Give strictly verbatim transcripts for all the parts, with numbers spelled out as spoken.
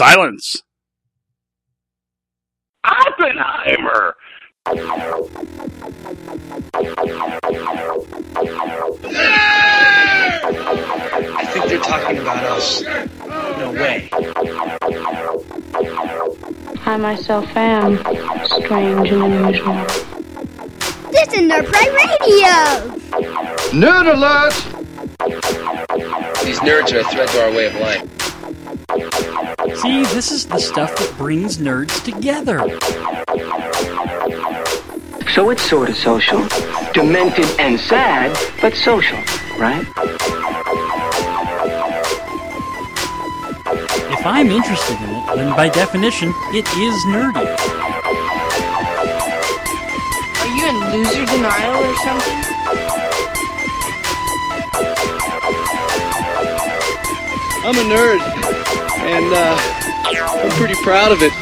Silence! Oppenheimer! I think they're talking about us. No way. I myself am strange and unusual. This is Nerd Pride Radio! Nerd alert! These nerds are a threat to our way of life. See, this is the stuff that brings nerds together. So it's sort of social. Demented and sad, but social, right? If I'm interested in it, then by definition, it is nerdy. Are you in loser denial or something? I'm a nerd, and uh, I'm pretty proud of it.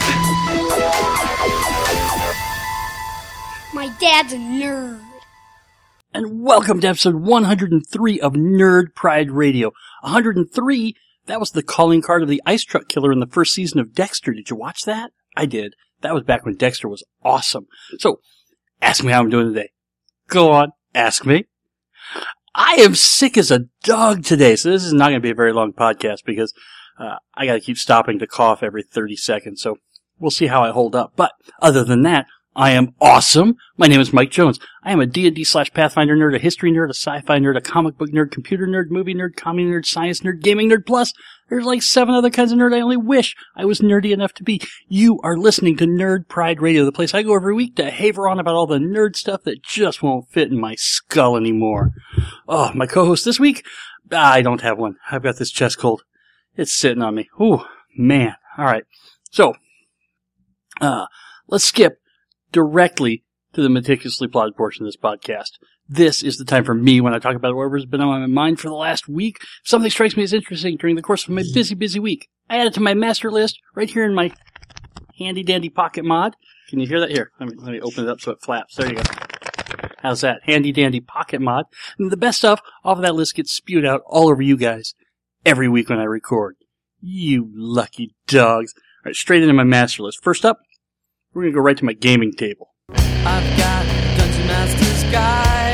My dad's a nerd. And welcome to episode one hundred three of Nerd Pride Radio. one hundred three, that was the calling card of the ice truck killer in the first season of Dexter. Did you watch that? I did. That was back when Dexter was awesome. So, ask me how I'm doing today. Go on, ask me. I am sick as a dog today, so this is not going to be a very long podcast because uh, I got to keep stopping to cough every thirty seconds, so we'll see how I hold up. But other than that, I am awesome. My name is Mike Jones. I am a D and D slash Pathfinder nerd, a history nerd, a sci-fi nerd, a comic book nerd, computer nerd, movie nerd, comedy nerd, science nerd, gaming nerd, plus there's like seven other kinds of nerd I only wish I was nerdy enough to be. You are listening to Nerd Pride Radio, the place I go every week to haver on about all the nerd stuff that just won't fit in my skull anymore. Oh, my co-host this week? I don't have one. I've got this chest cold. It's sitting on me. Ooh, man. All right. So, uh, let's skip directly to the meticulously plotted portion of this podcast. This is the time for me when I talk about whatever's been on my mind for the last week. If something strikes me as interesting during the course of my busy, busy week, I add it to my master list right here in my handy dandy pocket mod. Can you hear that? Here, let me, let me open it up so it flaps. There you go. How's that? Handy dandy pocket mod. And the best stuff off of that list gets spewed out all over you guys every week when I record. You lucky dogs. All right, straight into my master list. First up, we're going to go right to my gaming table. I've got Dungeon Master's Guide.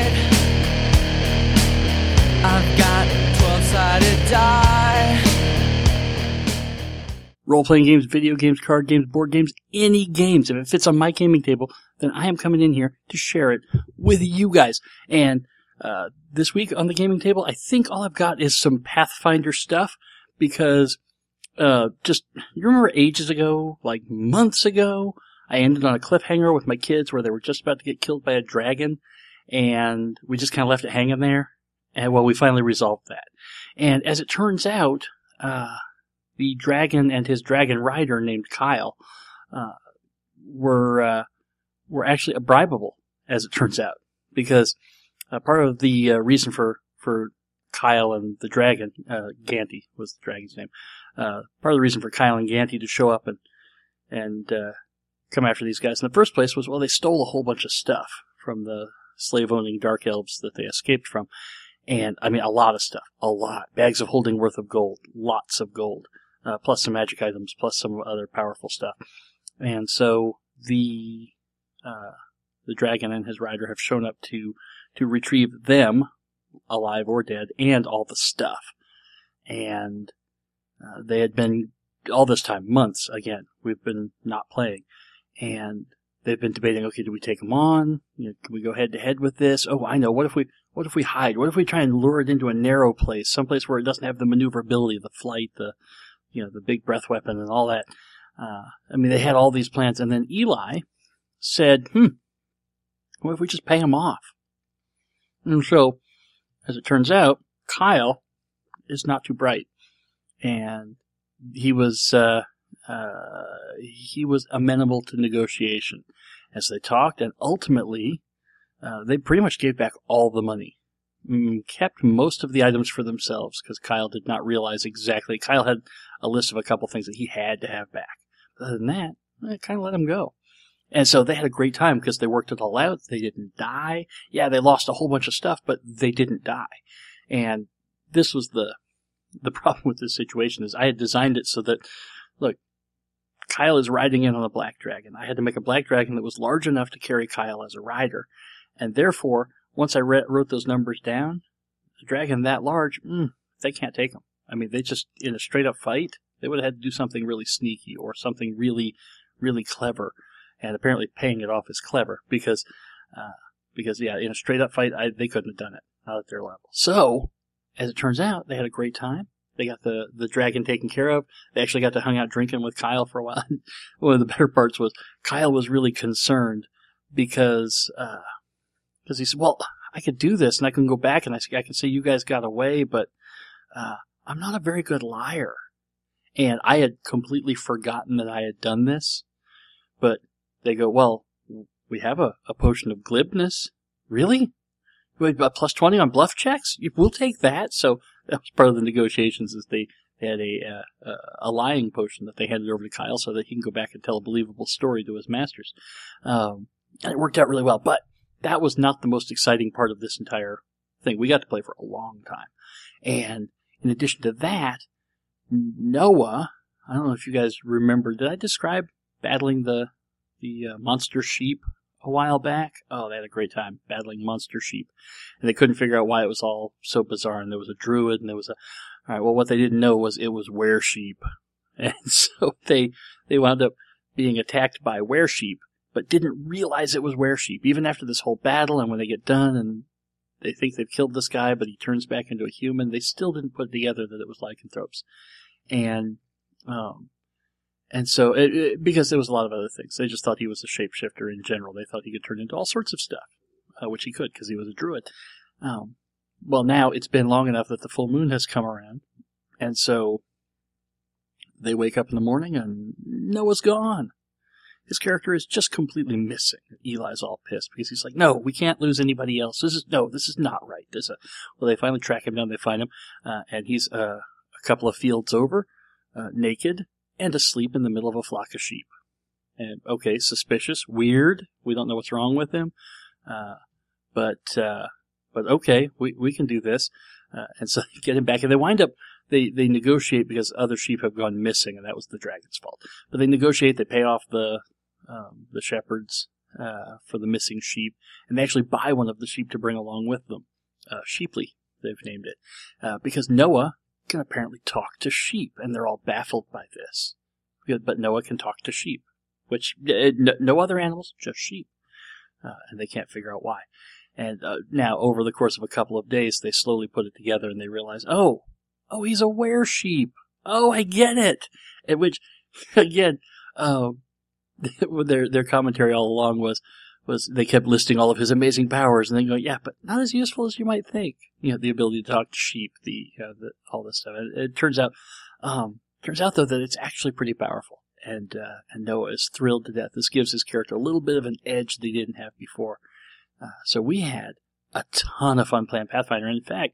I've got twelve-sided die. Role-playing games, video games, card games, board games, any games. If it fits on my gaming table, then I am coming in here to share it with you guys. And uh this week on the gaming table, I think all I've got is some Pathfinder stuff because uh just, you remember ages ago, like months ago, I ended on a cliffhanger with my kids where they were just about to get killed by a dragon, and we just kind of left it hanging there. And well, we finally resolved that. And as it turns out, uh, the dragon and his dragon rider named Kyle, uh, were, uh, were actually bribable, as it turns out. Because, uh, part of the uh, reason for, for Kyle and the dragon, uh, Ganty was the dragon's name, uh, part of the reason for Kyle and Ganty to show up and, and, uh, come after these guys in the first place was, well, they stole a whole bunch of stuff from the slave-owning dark elves that they escaped from. And, I mean, a lot of stuff. A lot. Bags of holding worth of gold. Lots of gold. Uh, plus some magic items, plus some other powerful stuff. And so, the, uh, the dragon and his rider have shown up to, to retrieve them, alive or dead, and all the stuff. And, uh, they had been, all this time, months, again, we've been not playing. And they've been debating, okay, do we take them on? You know, can we go head to head with this? Oh, I know. What if we, what if we hide? What if we try and lure it into a narrow place, someplace where it doesn't have the maneuverability, the flight, the, you know, the big breath weapon and all that. Uh, I mean, they had all these plans. And then Eli said, hmm, what if we just pay him off? And so, as it turns out, Kyle is not too bright. And he was, uh, Uh, he was amenable to negotiation as they talked, and ultimately, uh, they pretty much gave back all the money. Mm, kept most of the items for themselves, because Kyle did not realize exactly. Kyle had a list of a couple things that he had to have back. But other than that, I kind of let him go. And so they had a great time because they worked it all out. They didn't die. Yeah, they lost a whole bunch of stuff, but they didn't die. And this was the the problem with this situation is I had designed it so that, look, Kyle is riding in on a black dragon. I had to make a black dragon that was large enough to carry Kyle as a rider. And therefore, once I re- wrote those numbers down, a dragon that large, mm, they can't take them. I mean, they just, in a straight up fight, they would have had to do something really sneaky or something really, really clever. And apparently paying it off is clever because, uh, because yeah, in a straight up fight, I, they couldn't have done it, not at their level. So, as it turns out, they had a great time. They got the, the dragon taken care of. They actually got to hang out drinking with Kyle for a while. One of the better parts was Kyle was really concerned because, uh, because he said, well, I could do this and I can go back and I, I can say you guys got away, but, uh, I'm not a very good liar. And I had completely forgotten that I had done this. But they go, well, we have a, a potion of glibness. Really? Wait, uh, plus twenty on bluff checks? We'll take that. So that was part of the negotiations is they, they had a, uh, a lying potion that they handed over to Kyle so that he can go back and tell a believable story to his masters. Um, and it worked out really well. But that was not the most exciting part of this entire thing. We got to play for a long time. And in addition to that, Noah, I don't know if you guys remember, did I describe battling the the uh, monster sheep a while back? Oh, they had a great time battling monster sheep. And they couldn't figure out why it was all so bizarre. And there was a druid and there was a... Alright, well, what they didn't know was it was were-sheep. And so they they wound up being attacked by were-sheep, but didn't realize it was were-sheep. Even after this whole battle and when they get done and they think they've killed this guy, but he turns back into a human, they still didn't put together that it was lycanthropes. And... um And so, it, it, because there was a lot of other things, they just thought he was a shapeshifter in general. They thought he could turn into all sorts of stuff, uh, which he could because he was a druid. Um, well, now it's been long enough that the full moon has come around, and so they wake up in the morning and Noah's gone. His character is just completely missing. Eli's all pissed because he's like, "No, we can't lose anybody else. This is no, this is not right." There's a well, they finally track him down. They find him, uh, and he's uh, a couple of fields over, uh, naked. And asleep in the middle of a flock of sheep. And, okay, suspicious, weird. We don't know what's wrong with him. Uh, but, uh, but okay, we, we can do this. Uh, and so they get him back. And they wind up, they, they negotiate because other sheep have gone missing, and that was the dragon's fault. But they negotiate, they pay off the, um, the shepherds, uh, for the missing sheep. And they actually buy one of the sheep to bring along with them. Uh, Sheeply, they've named it. Uh, because Noah can apparently talk to sheep, and they're all baffled by this. But Noah can talk to sheep, which uh, no, no other animals, just sheep, uh, and they can't figure out why. And uh, now, over the course of a couple of days, they slowly put it together, and they realize, oh, oh, he's a were-sheep. Oh, I get it. At which, again, uh, their their commentary all along was. was they kept listing all of his amazing powers, and then going, yeah, but not as useful as you might think. You know, the ability to talk to sheep, the, uh, the all this stuff. It, it turns out, um, turns out though that it's actually pretty powerful, and uh, and Noah is thrilled to death. This gives his character a little bit of an edge they didn't have before. Uh, so we had a ton of fun playing Pathfinder. And in fact,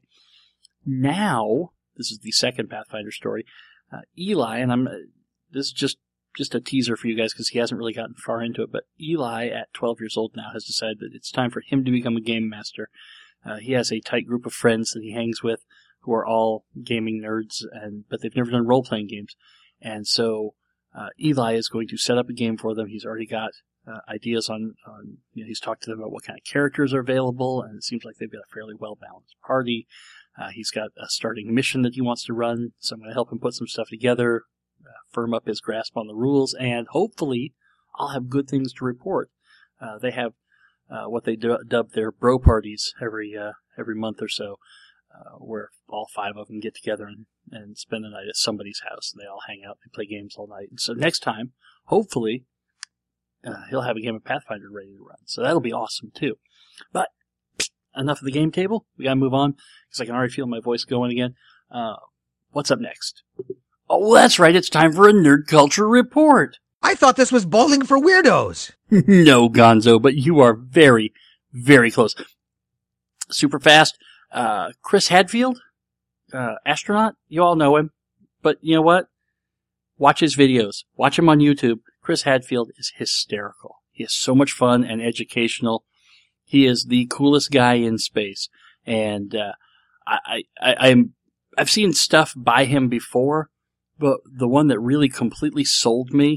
now this is the second Pathfinder story. Uh, Eli, and I'm this is just. Just a teaser for you guys because he hasn't really gotten far into it, but Eli, at twelve years old now, has decided that it's time for him to become a game master. Uh, he has a tight group of friends that he hangs with who are all gaming nerds, and but they've never done role-playing games. And so uh, Eli is going to set up a game for them. He's already got uh, ideas on, on you know, he's talked to them about what kind of characters are available, and it seems like they've got a fairly well-balanced party. Uh, he's got a starting mission that he wants to run, so I'm going to help him put some stuff together, Uh, firm up his grasp on the rules, and hopefully I'll have good things to report. Uh, they have uh, what they du- dub their bro parties every uh, every month or so, uh, where all five of them get together and, and spend the night at somebody's house, and they all hang out and play games all night. And so next time, hopefully, uh, he'll have a game of Pathfinder ready to run. So that'll be awesome, too. But enough of the game table. We gotta move on, because I can already feel my voice going again. Uh, what's up next? Oh, that's right. It's time for a Nerd Culture Report. I thought this was bowling for weirdos. No, Gonzo, but you are very, very close. Super fast. Uh, Chris Hadfield, uh, astronaut. You all know him. But you know what? Watch his videos. Watch him on YouTube. Chris Hadfield is hysterical. He is so much fun and educational. He is the coolest guy in space. And, uh, I, I, I'm, I've seen stuff by him before. But the one that really completely sold me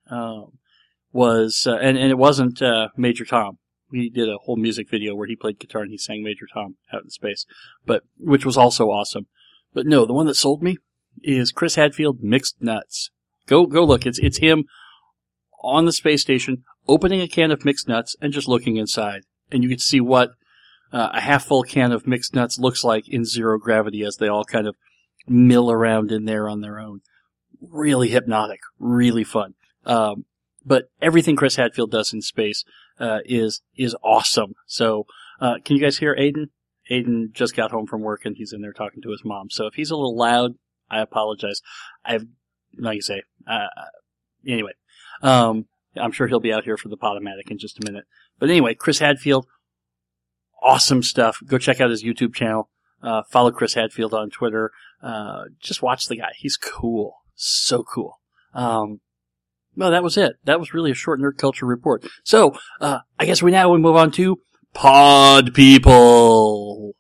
um, was, uh, and, and it wasn't uh, Major Tom. We did a whole music video where he played guitar and he sang Major Tom out in space, but which was also awesome. But no, the one that sold me is Chris Hadfield Mixed Nuts. Go go look. It's it's him on the space station opening a can of mixed nuts and just looking inside, and you can see what uh, a half full can of mixed nuts looks like in zero gravity as they all kind of mill around in there on their own. Really hypnotic, really fun. Um, but everything Chris Hadfield does in space uh, is is awesome. So, uh, can you guys hear Aiden? Aiden just got home from work and he's in there talking to his mom. So if he's a little loud, I apologize. I've, like you say, uh, anyway, um, I'm sure he'll be out here for the Podomatic in just a minute. But anyway, Chris Hadfield, awesome stuff. Go check out his YouTube channel. Uh, follow Chris Hadfield on Twitter. Uh, just watch the guy. He's cool. So cool. Um, well, that was it. That was really a short nerd culture report. So, uh, I guess we now we move on to Pod People.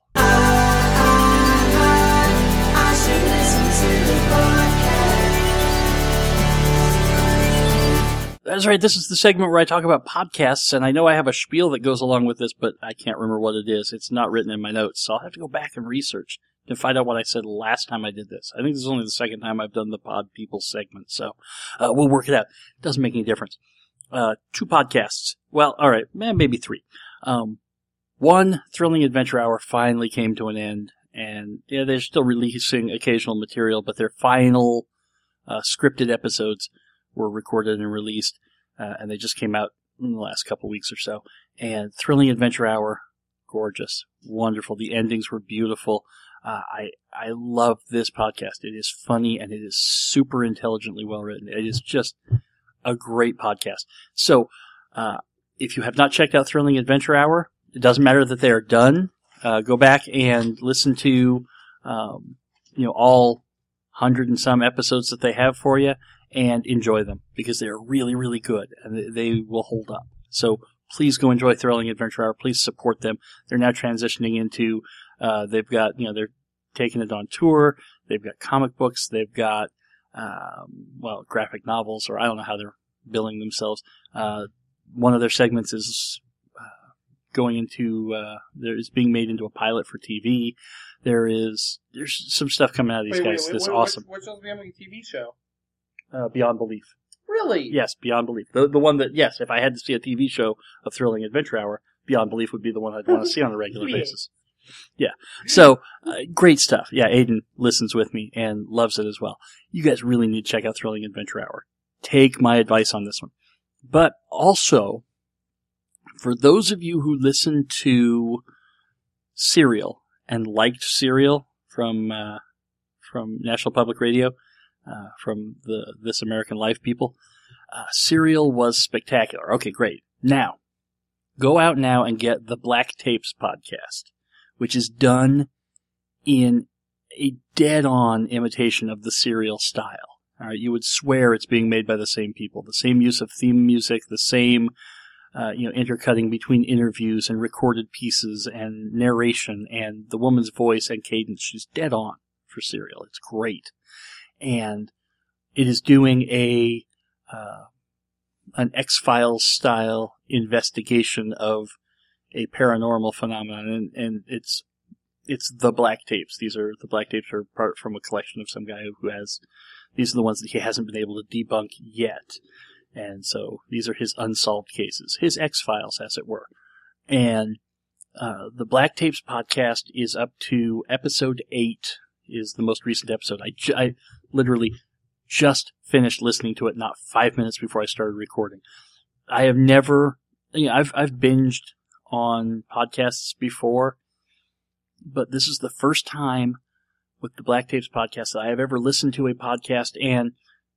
That's right. This is the segment where I talk about podcasts, and I know I have a spiel that goes along with this, but I can't remember what it is. It's not written in my notes, so I'll have to go back and research to find out what I said last time I did this. I think this is only the second time I've done the Pod People segment, so uh, we'll work it out. It doesn't make any difference. Uh, two podcasts. Well, all right, maybe three. Um, one, Thrilling Adventure Hour, finally came to an end, and yeah, they're still releasing occasional material, but their final uh, scripted episodes were recorded and released, uh, and they just came out in the last couple weeks or so. And Thrilling Adventure Hour, gorgeous, wonderful. The endings were beautiful. Uh, I I love this podcast. It is funny and it is super intelligently well written. It is just a great podcast. So, uh, if you have not checked out Thrilling Adventure Hour, it doesn't matter that they are done. Uh, go back and listen to, um, you know, all hundred and some episodes that they have for you, and enjoy them because they're really, really good and they, they will hold up. So please go enjoy Thrilling Adventure Hour. Please support them. They're now transitioning into, uh, they've got, you know, they're taking it on tour. They've got comic books. They've got, um, well, graphic novels, or I don't know how they're billing themselves. Uh, one of their segments is uh, going into, uh, there is being made into a pilot for T V. There is, there's some stuff coming out of these wait, guys wait, wait, that's what, awesome. What's supposed to be on a T V show? Uh, Beyond Belief. Really? Yes, Beyond Belief. The the one that, yes, if I had to see a T V show of Thrilling Adventure Hour, Beyond Belief would be the one I'd want to see on a regular basis. Yeah. So, uh, great stuff. Yeah, Aiden listens with me and loves it as well. You guys really need to check out Thrilling Adventure Hour. Take my advice on this one. But also, for those of you who listen to Serial and liked Serial from uh, from National Public Radio, Uh, from the This American Life people, uh, Serial was spectacular. Okay, great. Now, go out now and get the Black Tapes podcast, which is done in a dead-on imitation of the Serial style. All right, you would swear it's being made by the same people. The same use of theme music, the same uh, you know, intercutting between interviews and recorded pieces and narration and the woman's voice and cadence. She's dead on for Serial. It's great. And it is doing a uh, an X-Files style investigation of a paranormal phenomenon, and, and it's it's the Black Tapes. These are the Black Tapes are part from a collection of some guy who has these are the ones that he hasn't been able to debunk yet, and so these are his unsolved cases, his X-Files, as it were. And uh, the Black Tapes podcast is up to episode eight. Is the most recent episode. I, ju- I literally just finished listening to it not five minutes before I started recording. I have never, you know, I've, I've binged on podcasts before, but this is the first time with the Black Tapes podcast that I have ever listened to a podcast and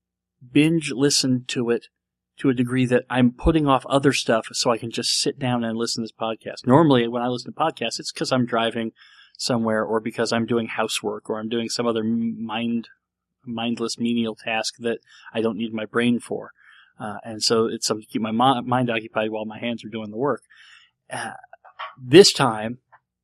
binge listened to it to a degree that I'm putting off other stuff so I can just sit down and listen to this podcast. Normally, when I listen to podcasts, it's because I'm driving somewhere or because I'm doing housework or I'm doing some other mind mindless menial task that I don't need my brain for. Uh, and so it's something to keep my mo- mind occupied while my hands are doing the work. Uh, this time,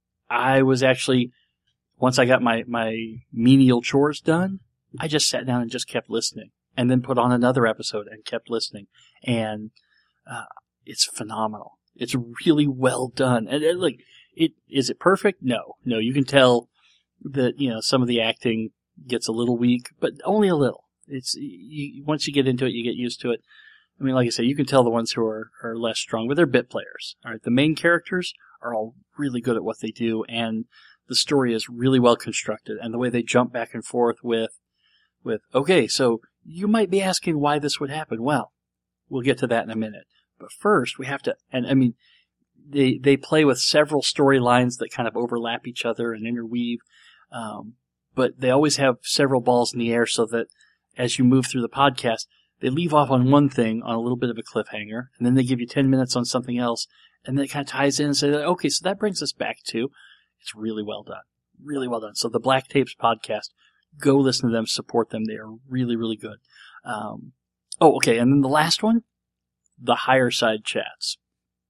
I was actually, once I got my, my menial chores done, I just sat down and just kept listening. and then put on another episode and kept listening. And uh, it's phenomenal. It's really well done. And, and like, it is it perfect? No, no. You can tell that, you know, some of the acting gets a little weak, but only a little. It's you, once you get into it, you get used to it. I mean, like I said, you can tell the ones who are, are less strong, but they're bit players. All right, the main characters are all really good at what they do, and the story is really well constructed. And the way they jump back and forth with, with okay, so you might be asking why this would happen. Well, we'll get to that in a minute. But first, we have to, and I mean, they they play with several storylines that kind of overlap each other and interweave. Um, but they always have several balls in the air so that as you move through the podcast, they leave off on one thing on a little bit of a cliffhanger, and then they give you ten minutes on something else, and then it kind of ties in and say, okay, so that brings us back to, it's really well done. Really well done. So the Black Tapes podcast, go listen to them, support them. They are really, really good. Um, oh, okay, and then the last one, the Higher Side Chats.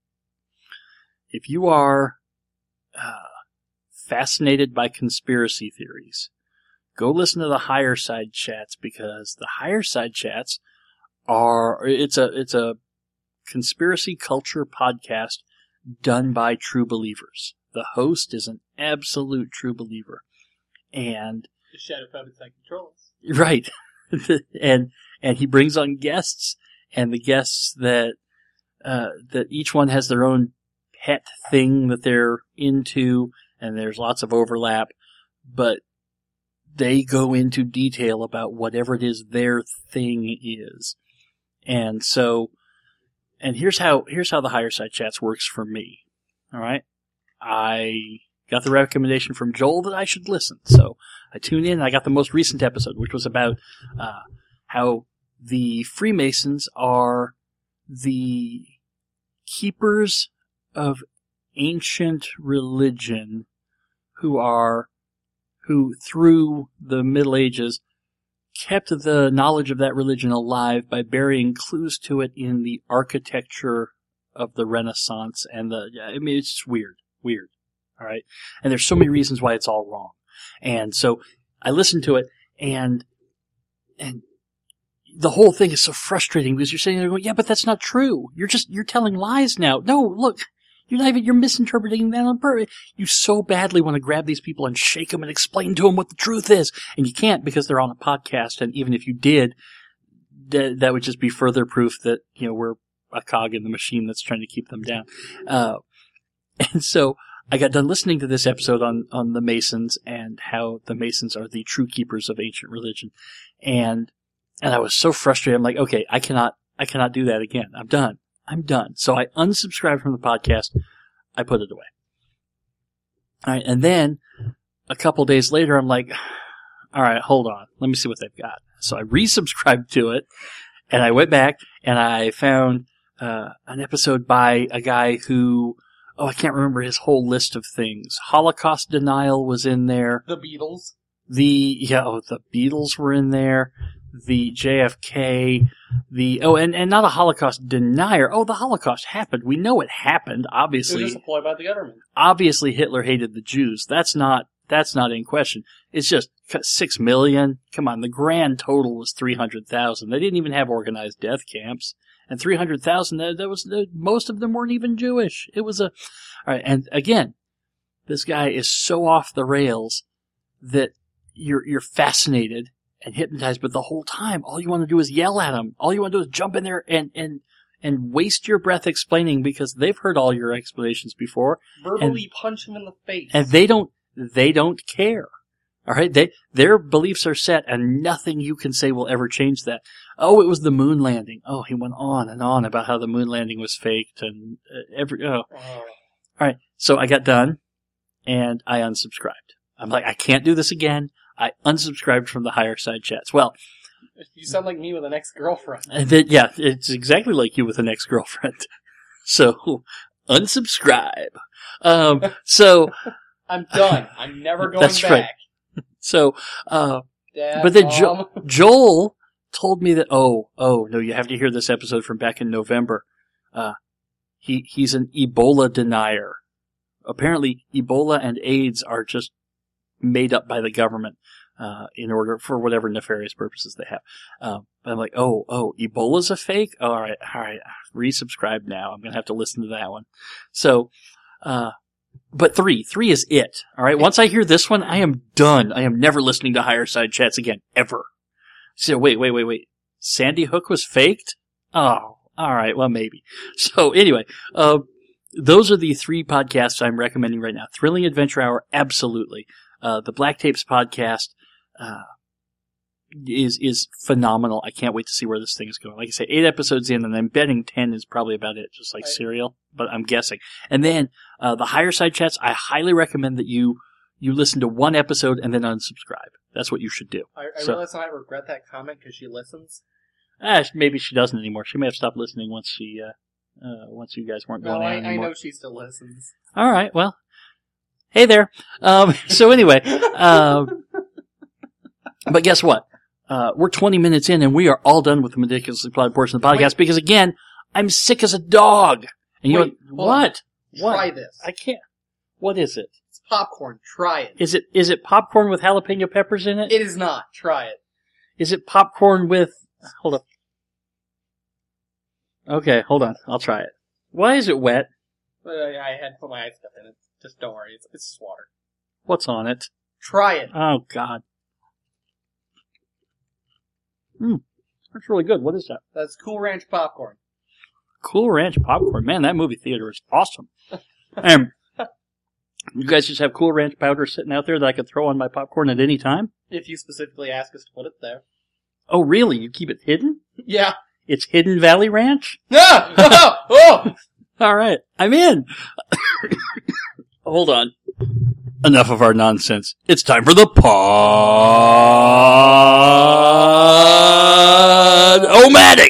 If you are uh, fascinated by conspiracy theories, go listen to the Higher Side Chats, because the Higher Side Chats are, it's a, it's a conspiracy culture podcast done by true believers. The host is an absolute true believer. And the shadow puppets that control us. Right. and, and he brings on guests, and the guests that, uh, that each one has their own pet thing that they're into, and there's lots of overlap, but they go into detail about whatever it is their thing is. And so, and here's how, here's how the Higher Side Chats works for me. All right. I got the recommendation from Joel that I should listen. So I tuned in and I got the most recent episode, which was about, uh, how the Freemasons are the keepers of ancient religion who are, who through the Middle Ages kept the knowledge of that religion alive by burying clues to it in the architecture of the Renaissance and the, I mean, it's just weird, weird. All right. And there's so many reasons why it's all wrong. And so I listened to it, and, and the whole thing is so frustrating because you're sitting there going, yeah, but that's not true. You're just, you're telling lies now. No, look, you're not even, you're misinterpreting that on purpose. You so badly want to grab these people and shake them and explain to them what the truth is. And you can't, because they're on a podcast. And even if you did, that, that would just be further proof that, you know, we're a cog in the machine that's trying to keep them down. Uh, and so I got done listening to this episode on, on the Masons and how the Masons are the true keepers of ancient religion. And, and I was so frustrated. I'm like, okay, I cannot, I cannot do that again. I'm done. I'm done. So I unsubscribed from the podcast. I put it away. All right. And then a couple days later, I'm like, all right, hold on. Let me see what they've got. So I resubscribed to it, and I went back and I found uh, an episode by a guy who, oh, I can't remember his whole list of things. Holocaust denial was in there. The Beatles. The, yeah, oh, the Beatles were in there. The J F K, the, oh, and, and not a Holocaust denier. Oh, the Holocaust happened. We know it happened, obviously. It was just a ploy by the government. Obviously Hitler hated the Jews. That's not, that's not in question. It's just six million. Come on, the grand total was three hundred thousand. They didn't even have organized death camps. And three hundred thousand, that, that was, most of them weren't even Jewish. It was a, alright, and again, this guy is so off the rails that you're, you're fascinated and hypnotized, but the whole time, all you want to do is yell at them. All you want to do is jump in there and, and, and waste your breath explaining, because they've heard all your explanations before. Verbally and, punch them in the face. And they don't, they don't care. Alright? They, their beliefs are set, and nothing you can say will ever change that. Oh, it was the moon landing. Oh, he went on and on about how the moon landing was faked and uh, every, oh. oh. Alright. So I got done, and I unsubscribed. I'm like, I can't do this again. I unsubscribed from the Higher Side Chats. Well, you sound like me with an ex-girlfriend. Then, yeah, it's exactly like you with an ex-girlfriend. So, unsubscribe. Um, so I'm done. I'm never going that's back. Right. So, uh, Dad, but then Mom. jo- Joel told me that, oh, oh, no, you have to hear this episode from back in November. Uh, he, he's an Ebola denier. Apparently, Ebola and AIDS are just made up by the government. uh, in order for whatever nefarious purposes they have. Uh, but I'm like, oh, oh, Ebola's a fake? All right, all right, resubscribe now. I'm going to have to listen to that one. So, uh, but three, three is it. All right, once I hear this one, I am done. I am never listening to Higher Side Chats again, ever. So wait, wait, wait, wait. Sandy Hook was faked? Oh, all right, well, maybe. So anyway, uh, those are the three podcasts I'm recommending right now. Thrilling Adventure Hour, absolutely. Uh, the Black Tapes podcast, uh, is, is phenomenal. I can't wait to see where this thing is going. Like I say, eight episodes in, and I'm betting ten is probably about it, just like right. Serial, but I'm guessing. And then, uh, the Higher Side Chats, I highly recommend that you, you listen to one episode and then unsubscribe. That's what you should do. I, I so, realize I regret that comment because she listens. Ah, maybe she doesn't anymore. She may have stopped listening once she, uh, uh, once you guys weren't going no, on I, anymore. I know she still listens. All right, well, hey there. Um, so anyway, uh, but guess what? Uh, we're twenty minutes in and we are all done with the ridiculously plotted portion of the podcast Wait. because again, I'm sick as a dog. And you Wait, know what? What? Try this. I can't. What is it? It's popcorn. Try it. Is it, is it popcorn with jalapeno peppers in it? It is not. Try it. Is it popcorn with, hold up. Okay, hold on. I'll try it. Why is it wet? Uh, I had to put my ice stuff in it. Just don't worry. It's, it's just water. What's on it? Try it. Oh, God. Hmm. That's really good. What is that? That's Cool Ranch popcorn. Cool Ranch popcorn. Man, that movie theater is awesome. And you guys just have Cool Ranch powder sitting out there that I could throw on my popcorn at any time? If you specifically ask us to put it there. Oh, really? You keep it hidden? Yeah. It's Hidden Valley Ranch? No! Oh! Oh! All right. I'm in. Hold on. Enough of our nonsense. It's time for the Pod-O-Matic.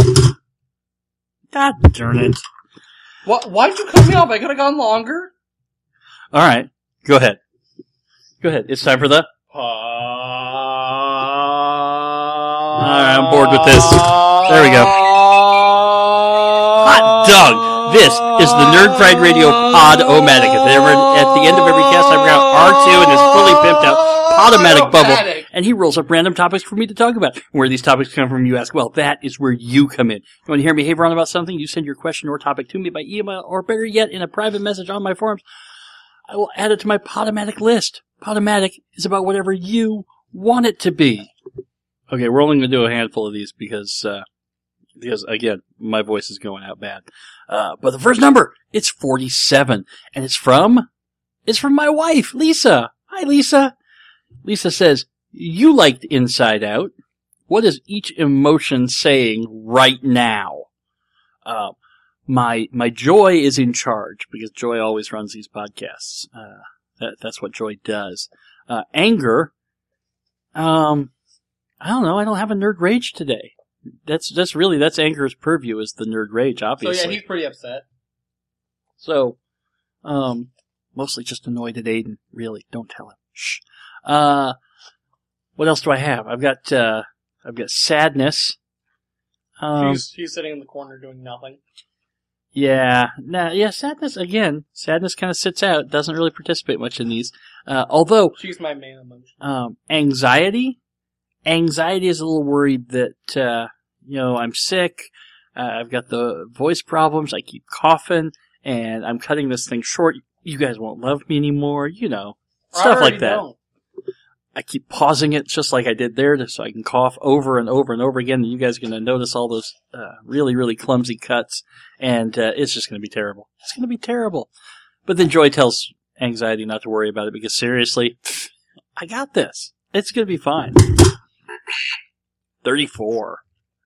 God darn it. What? Why'd you cut me off? I could have gone longer. All right. Go ahead. Go ahead. It's time for the Pod. All right, I'm bored with this. There we go. Hot dog. This is the Nerd Fried Radio Pod-O-Matic. At the, at the end of every cast, I bring out R two and his fully pimped out Pod-O-Matic bubble, and he rolls up random topics for me to talk about. Where these topics come from, you ask, well, that is where you come in. You want to hear me haver on about something? You send your question or topic to me by email, or better yet, in a private message on my forums. I will add it to my Pod-O-Matic list. Pod-O-Matic is about whatever you want it to be. Okay, we're only going to do a handful of these because, uh, because again, my voice is going out bad. Uh, but the first number, it's forty-seven, and it's from, it's from my wife, Lisa. Hi, Lisa. Lisa says, you liked Inside Out. What is each emotion saying right now? Uh, my, my Joy is in charge, because Joy always runs these podcasts. Uh, that, that's what Joy does. Uh, anger, um, I don't know, I don't have a nerd rage today. That's, that's really, that's Anger's purview, is the nerd rage, obviously. So yeah, he's pretty upset. So, um, mostly just annoyed at Aiden, really. Don't tell him. Shh. Uh, what else do I have? I've got, uh, I've got sadness. Um, she's, she's sitting in the corner doing nothing. Yeah, nah, yeah, sadness, again, sadness kind of sits out, doesn't really participate much in these. Uh, although, she's my main emotion. Um, anxiety, anxiety is a little worried that, uh, you know, I'm sick, uh, I've got the voice problems, I keep coughing, and I'm cutting this thing short, you guys won't love me anymore, you know, stuff like that. Don't. I keep pausing it just like I did there so I can cough over and over and over again, and you guys are going to notice all those uh, really, really clumsy cuts, and uh, it's just going to be terrible. It's going to be terrible. But then Joy tells anxiety not to worry about it, because seriously, I got this. It's going to be fine. thirty-four.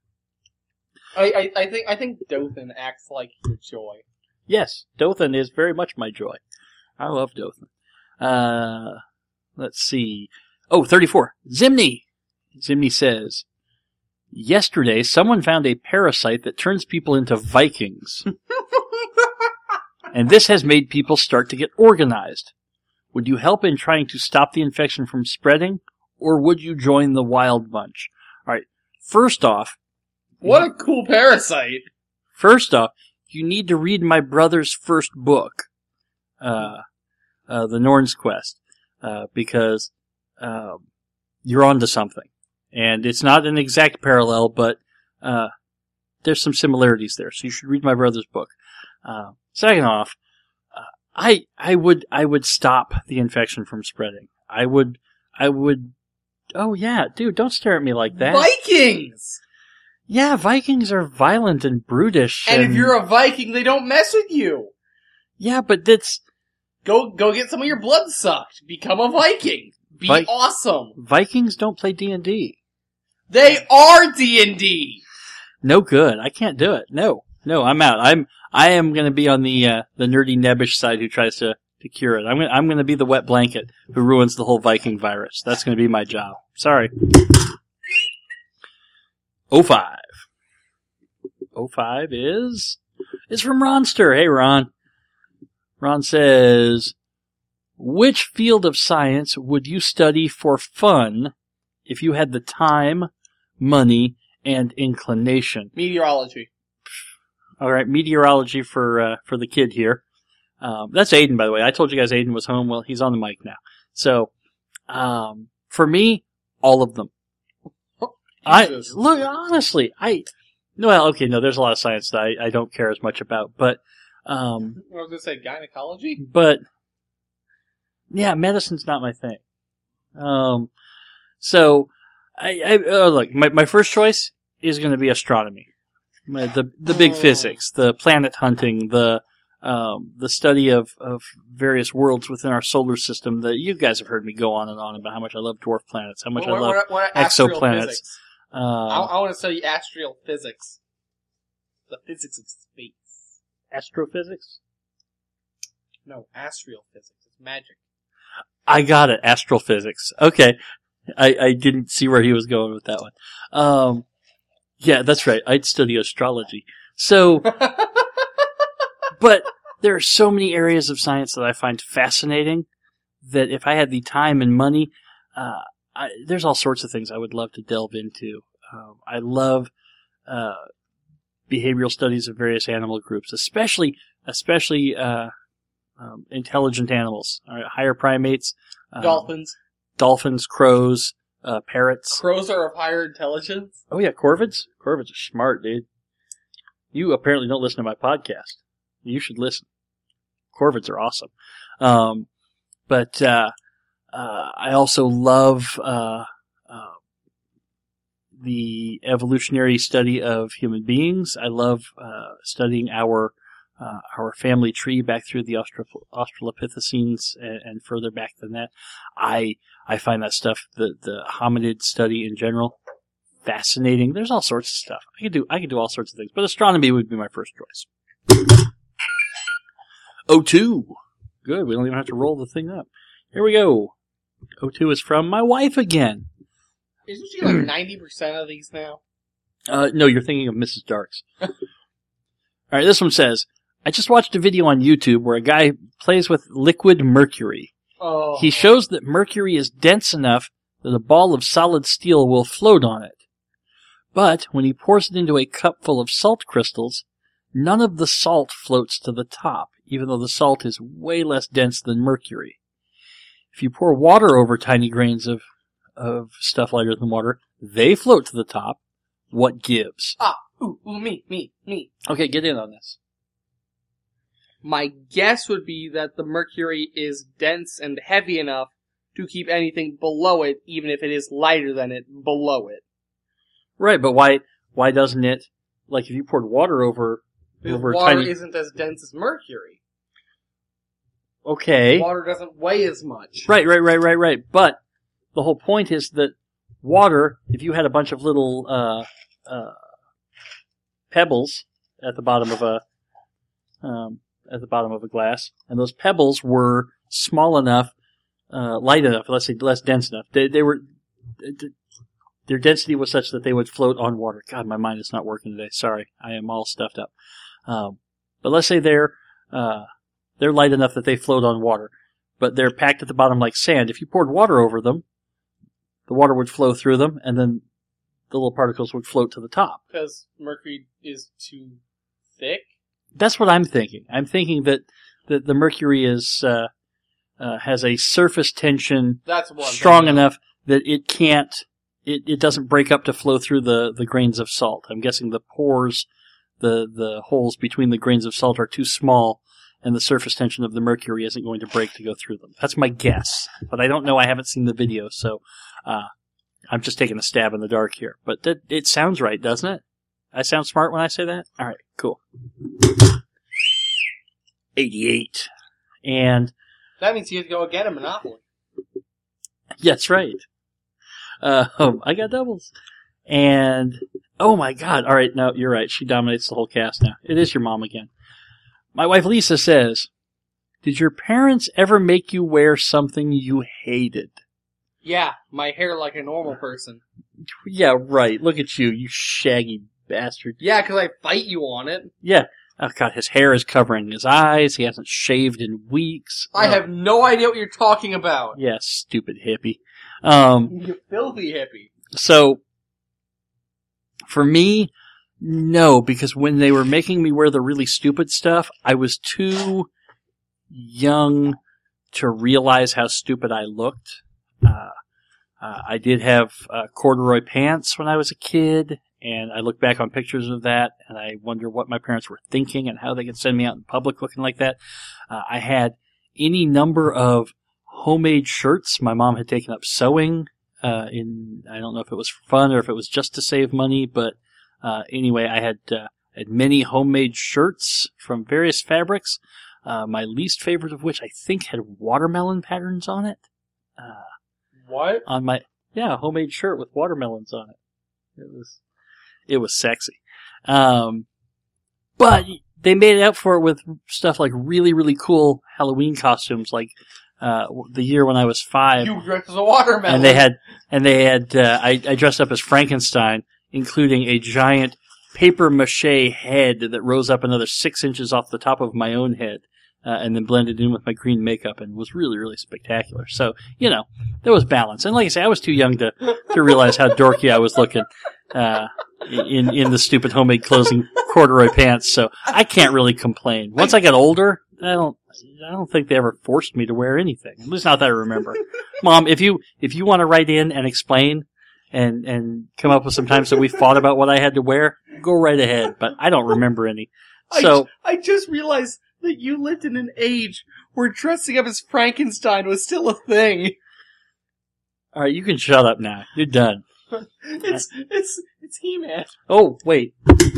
I, I, I think I think Dothan acts like your Joy. Yes, Dothan is very much my Joy. I love Dothan. Uh, let's see. Oh, thirty-four. Zimney. Zimney says, yesterday someone found a parasite that turns people into Vikings. And this has made people start to get organized. Would you help in trying to stop the infection from spreading, or would you join the Wild Bunch? All right. First off, what a cool parasite. First off, you need to read my brother's first book, uh, uh, The Norn's Quest, uh, because, um, you're onto something. And it's not an exact parallel, but uh, there's some similarities there. So you should read my brother's book. Uh, second off, uh, I I would I would stop the infection from spreading. I would I would. Oh yeah, dude, don't stare at me like that. Vikings. Yeah, Vikings are violent and brutish. And, and if you're a Viking, they don't mess with you. Yeah, but that's go go get some of your blood sucked. Become a Viking. Be Vi- awesome. Vikings don't play D and D. They are D and D. No good. I can't do it. No, no, I'm out. I'm I am going to be on the uh, the nerdy nebbish side who tries to, to cure it. I'm going I'm going to be the wet blanket who ruins the whole Viking virus. That's going to be my job. Sorry. oh five. oh five is is from Ronster. Hey, Ron. Ron says, which field of science would you study for fun if you had the time, money, and inclination? Meteorology. All right, meteorology for uh, for the kid here. Um, that's Aiden, by the way. I told you guys Aiden was home. Well, he's on the mic now. So, um, for me, all of them. I look honestly. I well, okay, no. There's a lot of science that I, I don't care as much about, but um, I was gonna say gynecology, but yeah, medicine's not my thing. Um, so I, I uh, look. My my first choice is going to be astronomy. My, the the big oh. physics, the planet hunting, the um, the study of, of various worlds within our solar system. That you guys have heard me go on and on about how much I love dwarf planets, how much what, I love what, what exoplanets. Uh, I, I want to study astrophysics, the physics of space. Astrophysics? No, astrophysics. It's magic. I got it. Astrophysics. Okay, I, I didn't see where he was going with that one. Um, yeah, that's right. I'd study astrology. So, but there are so many areas of science that I find fascinating that if I had the time and money, uh, I, there's all sorts of things I would love to delve into. Um, I love uh, behavioral studies of various animal groups, especially especially uh, um, intelligent animals, all right, higher primates, um, dolphins, dolphins, crows, uh, parrots. Crows are of higher intelligence. Oh yeah, corvids. Corvids are smart, dude. You apparently don't listen to my podcast. You should listen. Corvids are awesome. Um, but uh, uh, I also love uh, uh, the evolutionary study of human beings. I love uh, studying our uh, our family tree back through the Austral- Australopithecines and, and further back than that. I I find that stuff, the the hominid study in general, fascinating. There's all sorts of stuff. I could do I could do all sorts of things, but astronomy would be my first choice. oh two. Good. We don't even have to roll the thing up. Here we go. oh two is from my wife again. Isn't she like ninety percent of these now? Uh, no, you're thinking of Missus Darks. Alright, this one says, I just watched a video on YouTube where a guy plays with liquid mercury. Oh. He shows that mercury is dense enough that a ball of solid steel will float on it. But when he pours it into a cup full of salt crystals, none of the salt floats to the top, even though the salt is way less dense than mercury. If you pour water over tiny grains of, of stuff lighter than water, they float to the top. What gives? Ah, ooh, ooh, me, me, me. Okay, get in on this. My guess would be that the mercury is dense and heavy enough to keep anything below it, even if it is lighter than it, below it. Right, but why why doesn't it, like if you poured water over... Because over water tiny... isn't as dense as mercury. Okay. Water doesn't weigh as much. Right, right, right, right, right. But the whole point is that water, if you had a bunch of little uh, uh, pebbles at the bottom of a um, at the bottom of a glass, and those pebbles were small enough, uh, light enough, let's say less dense enough. They, they were their density was such that they would float on water. God, my mind is not working today. Sorry, I am all stuffed up. Um, but let's say they're uh, they're light enough that they float on water, but they're packed at the bottom like sand. If you poured water over them, the water would flow through them, and then the little particles would float to the top. Because mercury is too thick? That's what I'm thinking. I'm thinking that, that the mercury is uh, uh, has a surface tension That's what strong enough that it can't, it, it doesn't break up to flow through the, the grains of salt. I'm guessing the pores, the, the holes between the grains of salt are too small, and the surface tension of the mercury isn't going to break to go through them. That's my guess. But I don't know. I haven't seen the video, so uh, I'm just taking a stab in the dark here. But that, it sounds right, doesn't it? I sound smart when I say that? All right, cool. eighty-eight. And that means you have to go get a Monopoly. Yeah, that's right. Uh, oh, I got doubles. And, oh my god. All right, no, you're right. She dominates the whole cast now. It is your mom again. My wife Lisa says, did your parents ever make you wear something you hated? Yeah, my hair like a normal person. Yeah, right. Look at you, you shaggy bastard. Yeah, because I fight you on it. Yeah. Oh god, his hair is covering his eyes. He hasn't shaved in weeks. I oh. have no idea what you're talking about. Yeah, stupid hippie. Um, you filthy hippie. So, for me, no, because when they were making me wear the really stupid stuff, I was too young to realize how stupid I looked. Uh, uh, I did have uh, corduroy pants when I was a kid, and I look back on pictures of that, and I wonder what my parents were thinking and how they could send me out in public looking like that. Uh, I had any number of homemade shirts. My mom had taken up sewing. Uh, in I don't know if it was for fun or if it was just to save money, but uh, anyway, I had uh, had many homemade shirts from various fabrics. Uh, my least favorite of which I think had watermelon patterns on it. Uh, what? On my yeah, homemade shirt with watermelons on it. It was it was sexy, um, but they made it up for it with stuff like really really cool Halloween costumes, like. Uh, the year when I was five. You dressed as a watermelon. And they had, and they had, uh, I, I dressed up as Frankenstein, including a giant paper mache head that rose up another six inches off the top of my own head, uh, and then blended in with my green makeup and was really, really spectacular. So, you know, there was balance. And like I say, I was too young to, to realize how dorky I was looking, uh, in, in the stupid homemade clothes and corduroy pants. So I can't really complain. Once I got older, I don't, I don't think they ever forced me to wear anything. At least not that I remember. Mom, if you if you want to write in and explain and and come up with some times that we fought about what I had to wear, go right ahead. But I don't remember any. So I, I just realized that you lived in an age where dressing up as Frankenstein was still a thing. All right, you can shut up now. You're done. it's it's it's He-Man. Oh wait,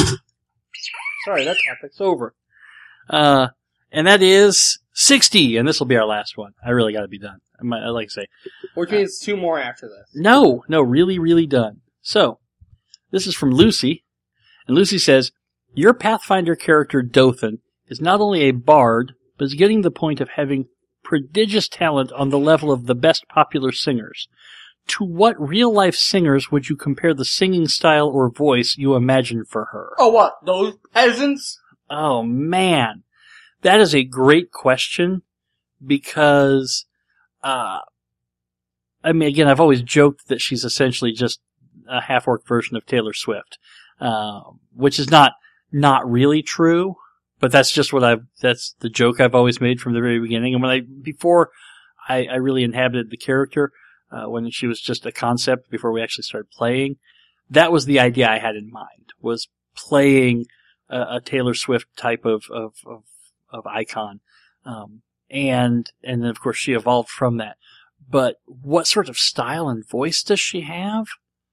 sorry, that topic's over. Uh. And that is sixty, and this will be our last one. I really got to be done. I, might, I like to say. Which means uh, two more after this. No, no, really, really done. So, this is from Lucy, and Lucy says, your Pathfinder character, Dothan, is not only a bard, but is getting to the point of having prodigious talent on the level of the best popular singers. To what real-life singers would you compare the singing style or voice you imagine for her? Oh, what? Those peasants? Oh, man. That is a great question because, uh, I mean, again, I've always joked that she's essentially just a half-orc version of Taylor Swift, uh, which is not, not really true, but that's just what I've, that's the joke I've always made from the very beginning. And when I, before I, I really inhabited the character, uh, when she was just a concept before we actually started playing, that was the idea I had in mind, was playing a, a Taylor Swift type of, of, of of icon. Um, and, and then of course she evolved from that. But what sort of style and voice does she have?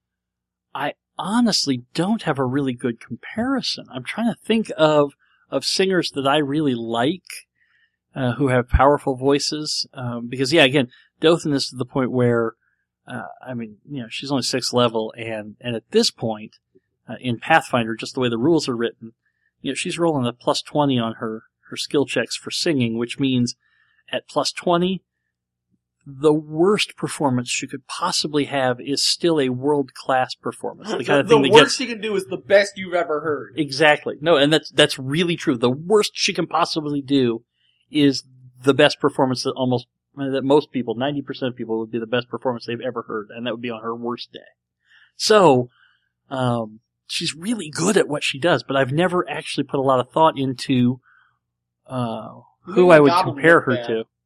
I honestly don't have a really good comparison. I'm trying to think of, of singers that I really like, uh, who have powerful voices. Um, because yeah, again, Dothan is to the point where, uh, I mean, you know, she's only sixth level and, and at this point, uh, in Pathfinder, just the way the rules are written, you know, she's rolling a plus twenty on her her skill checks for singing, which means at plus twenty, the worst performance she could possibly have is still a world-class performance. The kind of the thing that worst gets... she can do is the best you've ever heard. Exactly. No, and that's that's really true. The worst she can possibly do is the best performance that almost, that most people, ninety percent of people, would be the best performance they've ever heard, and that would be on her worst day. So, um, she's really good at what she does, but I've never actually put a lot of thought into Uh, who I would compare her to.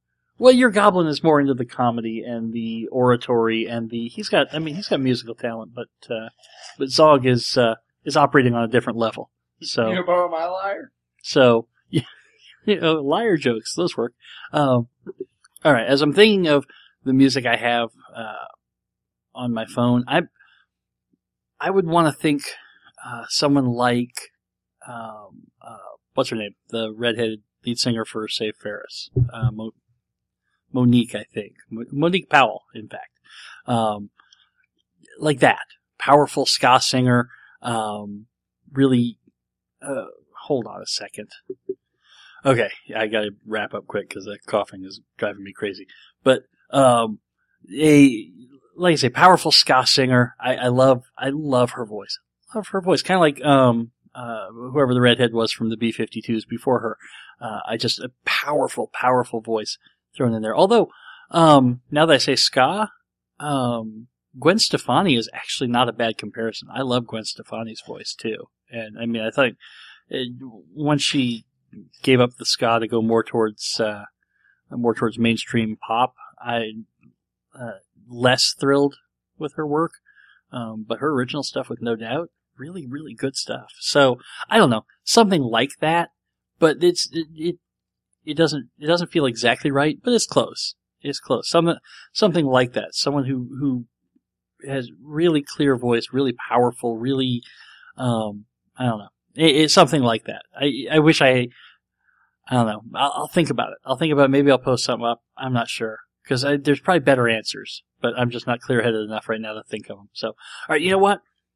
Well, your Goblin is more into the comedy and the oratory and the. He's got. I mean, he's got musical talent, but uh, but Zog is uh, is operating on a different level. So you borrow my lyre. So yeah, you know, liar jokes, those work. Um, all right, as I'm thinking of the music I have uh, on my phone, I I would want to think uh, someone like um, uh, what's her name, the redheaded lead singer for Save Ferris, uh, Mo- Monique, I think, Mo- Monique Powell, in fact, um, like that, powerful ska singer, um, really. Uh, hold on a second. Okay, I gotta wrap up quick because that coughing is driving me crazy. But um, a like I say, powerful ska singer. I, I love, I love her voice. Love her voice, kind of like um, uh, whoever the redhead was from the B fifty-twos before her. Uh, I just a powerful, powerful voice thrown in there. Although um, now that I say ska, um, Gwen Stefani is actually not a bad comparison. I love Gwen Stefani's voice too, and I mean, I think it, once she gave up the ska to go more towards uh, more towards mainstream pop, I uh, less thrilled with her work. Um, but her original stuff, with no doubt, really, really good stuff. So I don't know, something like that. But it's it it, it doesn't it doesn't feel exactly right, but it's close. It's close. Some something like that. Someone who who has really clear voice, really powerful, really um, I don't know. It, it's something like that. I I wish I I don't know. I'll, I'll think about it. I'll think about it. Maybe I'll post something up. I'm not sure because there's probably better answers, but I'm just not clear-headed enough right now to think of them. So, all right, you know what?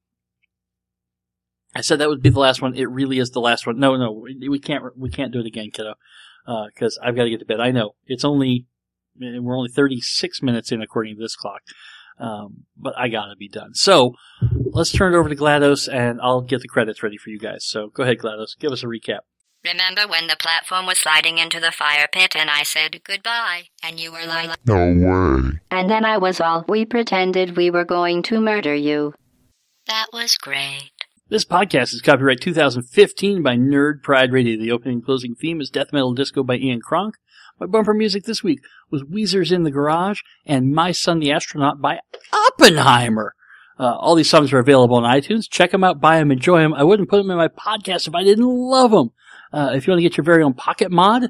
I said that would be the last one. It really is the last one. No, no, we, we can't. We can't do it again, kiddo, because uh, I've got to get to bed. I know it's only we're only thirty-six minutes in according to this clock, um, but I gotta be done. So let's turn it over to GLaDOS, and I'll get the credits ready for you guys. So go ahead, GLaDOS. Give us a recap. Remember when the platform was sliding into the fire pit and I said goodbye, and you were like, no way. And then I was all, we pretended we were going to murder you. That was great. This podcast is copyright two thousand fifteen by Nerd Pride Radio. The opening and closing theme is Death Metal Disco by Ian Kronk. My bumper music this week was Weezer's In the Garage and My Son the Astronaut by Oppenheimer. Uh, all these songs are available on iTunes. Check them out, buy them, enjoy them. I wouldn't put them in my podcast if I didn't love them. Uh, if you want to get your very own Pocket Mod,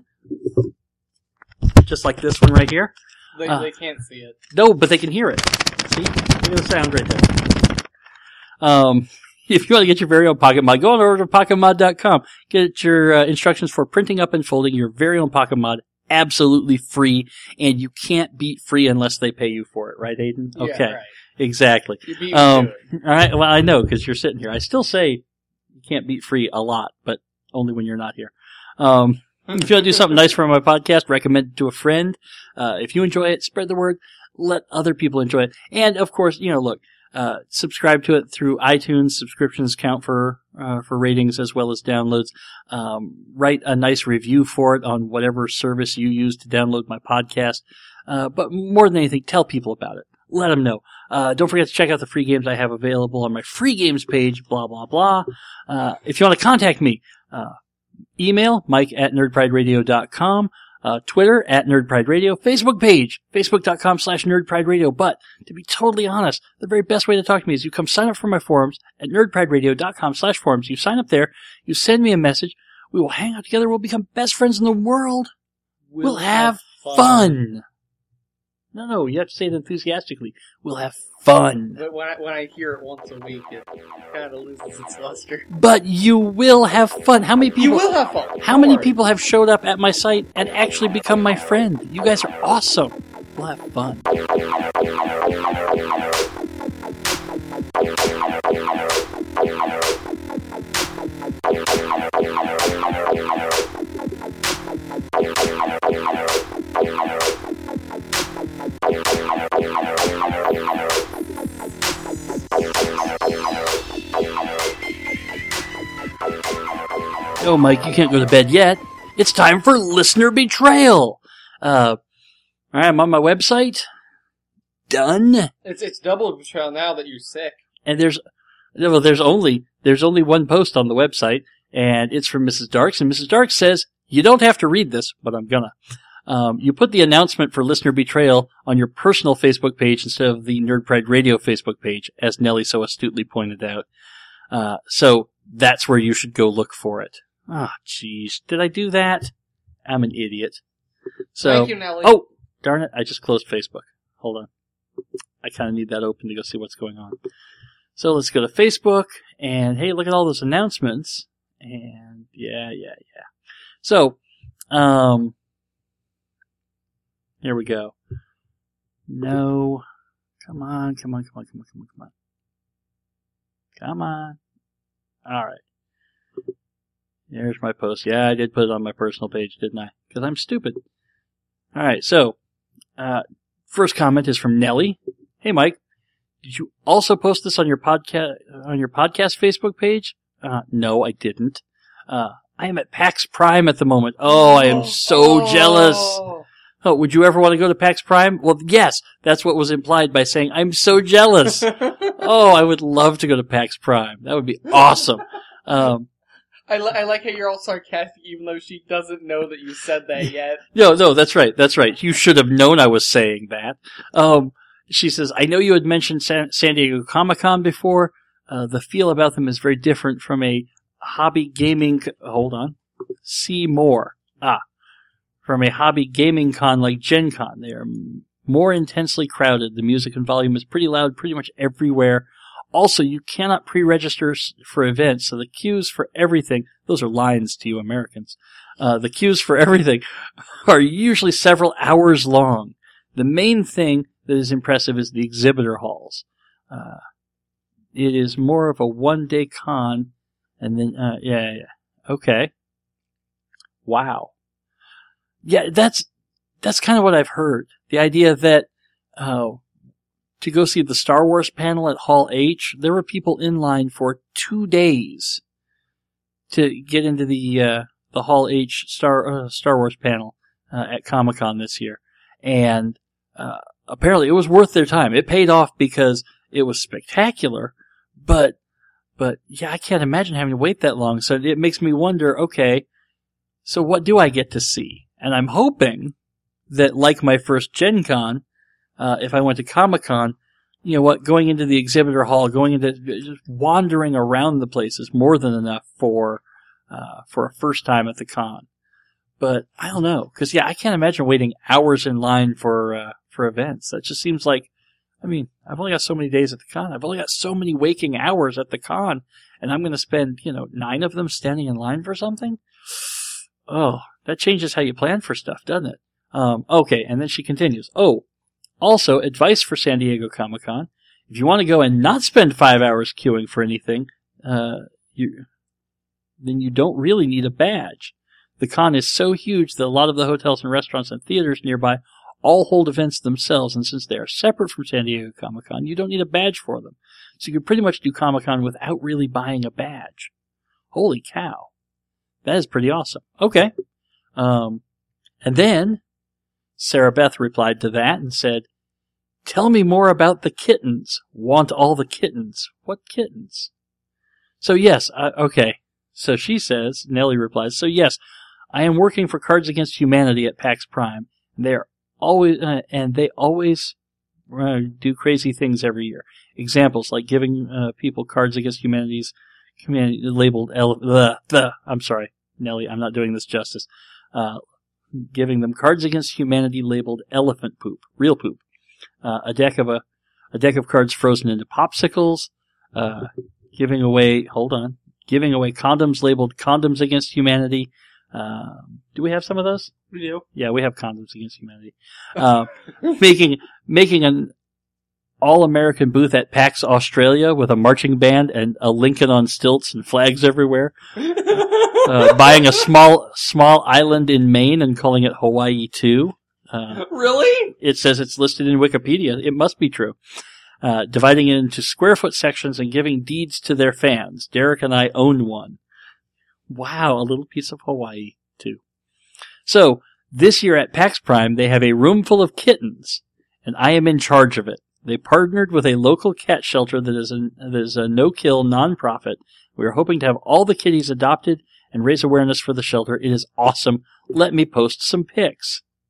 just like this one right here. They, uh, they can't see it. No, but they can hear it. See? Look at the sound right there. Um, if you want to get your very own Pocket Mod, go on over to pocket mod dot com. Get your uh, instructions for printing up and folding your very own Pocket Mod absolutely free, and you can't beat free unless they pay you for it, right, Aiden? Yeah, okay. Right. Exactly. You beat um, me to it. All right. Well, I know because you're sitting here. I still say you can't beat free a lot, but only when you're not here. Um, if you want to do something nice for my podcast, recommend it to a friend. Uh, if you enjoy it, spread the word. Let other people enjoy it. And of course, you know, look, uh, subscribe to it through iTunes. Subscriptions count for, uh, for ratings as well as downloads. Um, write a nice review for it on whatever service you use to download my podcast. Uh, but more than anything, tell people about it. Let them know. Uh, don't forget to check out the free games I have available on my free games page, blah, blah, blah. Uh, if you want to contact me, uh, email Mike at nerd pride radio dot com, uh, Twitter at nerdprideradio, Facebook page, facebook dot com slash nerdprideradio. But to be totally honest, the very best way to talk to me is you come sign up for my forums at nerdprideradio dot com slash forums. You sign up there, you send me a message, we will hang out together, we'll become best friends in the world. We'll, we'll have, have fun. fun. No, no, you have to say it enthusiastically. We'll have fun. But when I, when I hear it once a week, it kind of loses its luster. But you will have fun. How many people? You will have fun. How many people have showed up at my site and actually become my friend? You guys are awesome. We'll have fun. Oh, Mike, you can't go to bed yet. It's time for Listener Betrayal. Uh, all right, I'm on my website. Done. It's it's double betrayal now that you're sick. And there's, well, there's only there's only one post on the website, and it's from Missus Darks. And Missus Darks says, "You don't have to read this, but I'm gonna." Um, you put the announcement for Listener Betrayal on your personal Facebook page instead of the Nerd Pride Radio Facebook page, as Nelly so astutely pointed out. Uh, so that's where you should go look for it. Ah, oh, jeez. Did I do that? I'm an idiot. So, Thank you, Nelly. Oh, darn it. I just closed Facebook. Hold on. I kind of need that open to go see what's going on. So let's go to Facebook, and hey, look at all those announcements. And yeah, yeah, yeah. So, um, here we go. No. Come on, come on, come on, come on, come on, come on. Come on. Alright. Here's my post. Yeah, I did put it on my personal page, didn't I? Because I'm stupid. Alright, so, uh, first comment is from Nelly. Hey, Mike. Did you also post this on your podcast, on your podcast Facebook page? Uh, no, I didn't. Uh, I am at PAX Prime at the moment. Oh, I am so oh. jealous. Oh, would you ever want to go to PAX Prime? Well, yes, that's what was implied by saying, I'm so jealous. Oh, I would love to go to PAX Prime. That would be awesome. Um, I, li- I like how you're all sarcastic even though she doesn't know that you said that yet. No, no, that's right, that's right. You should have known I was saying that. Um, she says, I know you had mentioned San, San Diego Comic-Con before. Uh, the feel about them is very different from a hobby gaming, hold on, see more. Ah. From a hobby gaming con like Gen Con. They are more intensely crowded. The music and volume is pretty loud pretty much everywhere. Also, you cannot pre-register for events, so the queues for everything, those are lines to you Americans, uh, the queues for everything are usually several hours long. The main thing that is impressive is the exhibitor halls. Uh, it is more of a one-day con, and then, uh, yeah, yeah, okay. Wow. Yeah, that's that's kind of what I've heard. The idea that uh, to go see the Star Wars panel at Hall H, there were people in line for two days to get into the uh, the Hall H Star uh, Star Wars panel uh, at Comic-Con this year, and uh, apparently it was worth their time. It paid off because it was spectacular, but but yeah, I can't imagine having to wait that long. So it makes me wonder. Okay, so what do I get to see? And I'm hoping that, like my first Gen Con, uh, if I went to Comic-Con, you know what, going into the exhibitor hall, going into just wandering around the place is more than enough for uh, for a first time at the con. But I don't know, because yeah, I can't imagine waiting hours in line for uh, for events. That just seems like, I mean, I've only got so many days at the con. I've only got so many waking hours at the con, and I'm going to spend, you know, nine of them standing in line for something? Oh, that changes how you plan for stuff, doesn't it? Um, okay, and then she continues. Oh, also, advice for San Diego Comic-Con. If you want to go and not spend five hours queuing for anything, uh, you, then you don't really need a badge. The con is so huge that a lot of the hotels and restaurants and theaters nearby all hold events themselves, and since they are separate from San Diego Comic-Con, you don't need a badge for them. So you can pretty much do Comic-Con without really buying a badge. Holy cow. That is pretty awesome. Okay. Um, and then Sarah Beth replied to that and said, tell me more about the kittens. Want all the kittens. What kittens? So yes, uh, okay. So she says, Nelly replies, so yes, I am working for Cards Against Humanity at PAX Prime. They are always, uh, and they always uh, do crazy things every year. Examples like giving uh, people Cards Against Humanity's humanity labeled, ele- the, the, I'm sorry. Nelly, I'm not doing this justice. Uh, giving them Cards Against Humanity labeled elephant poop, real poop. Uh, a deck of a, a deck of cards frozen into popsicles. Uh, giving away, hold on, giving away condoms labeled Condoms Against Humanity. Uh, do we have some of those? We do. Yeah, we have Condoms Against Humanity. Uh, making making an all-American booth at PAX Australia with a marching band and a Lincoln on stilts and flags everywhere. Uh, buying a small small island in Maine and calling it Hawaii two. Uh, really? It says it's listed in Wikipedia. It must be true. Uh, dividing it into square foot sections and giving deeds to their fans. Derek and I own one. Wow, a little piece of Hawaii too. So, this year at PAX Prime, they have a room full of kittens, and I am in charge of it. They partnered with a local cat shelter that is a, that is a no-kill nonprofit. We are hoping to have all the kitties adopted and raise awareness for the shelter. It is awesome. Let me post some pics.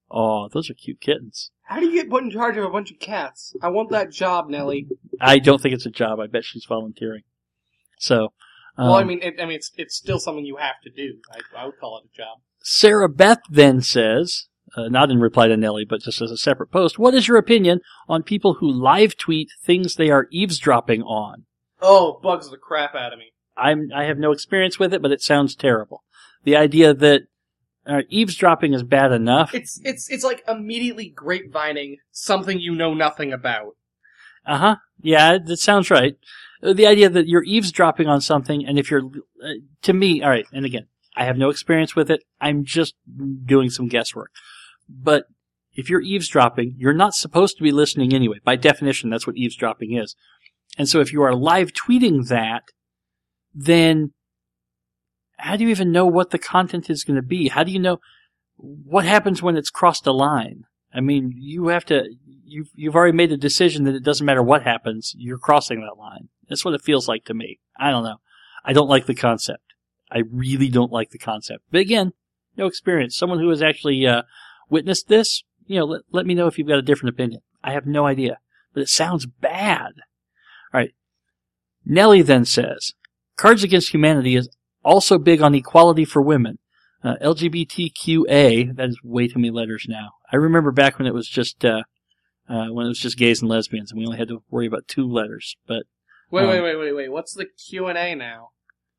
Oh, those are cute kittens. How do you get put in charge of a bunch of cats? I want that job, Nelly. I don't think it's a job. I bet she's volunteering. So, um, well, I mean, it, I mean, it's it's still something you have to do. I, I would call it a job. Sarah Beth then says, uh, not in reply to Nelly, but just as a separate post, what is your opinion on people who live tweet things they are eavesdropping on? Oh, bugs the crap out of me. I'm I have no experience with it, but it sounds terrible. The idea that uh, eavesdropping is bad enough. It's it's it's like immediately grapevining something you know nothing about. Uh huh. Yeah, that sounds right. The idea that you're eavesdropping on something, and if you're, uh, to me, all right. And again, I have no experience with it. I'm just doing some guesswork. But if you're eavesdropping, you're not supposed to be listening anyway. By definition, that's what eavesdropping is. And so if you are live tweeting that, then how do you even know what the content is going to be? How do you know what happens when it's crossed a line? I mean, you have to, you've, you've already made a decision that it doesn't matter what happens, you're crossing that line. That's what it feels like to me. I don't know. I don't like the concept. I really don't like the concept. But again, no experience. Someone who has actually uh, witnessed this, you know, let, let me know if you've got a different opinion. I have no idea. But it sounds bad. All right. Nelly then says, Cards Against Humanity is also big on equality for women. Uh, L G B T Q A, that is way too many letters now. I remember back when it was just, uh, uh, when it was just gays and lesbians and we only had to worry about two letters, but. Wait, um, wait, wait, wait, wait. What's the Q and A now?